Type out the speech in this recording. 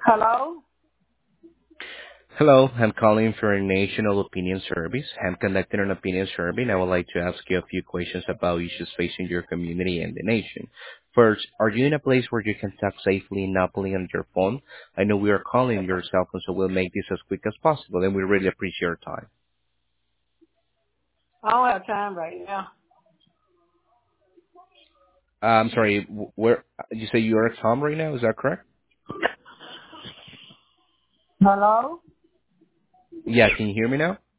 Hello? Hello, I'm calling for a national opinion service. I'm conducting an opinion survey, and I would like to ask you a few questions about issues facing your community and the nation. First, are you in a place where you can talk safely and not pulling on your phone? I know we are calling your cell phone, so we'll make this as quick as possible, and we really appreciate your time. I don't have time right now. I'm sorry, where you say you're at home right now? Is that correct? Hello? Yeah, can you hear me now?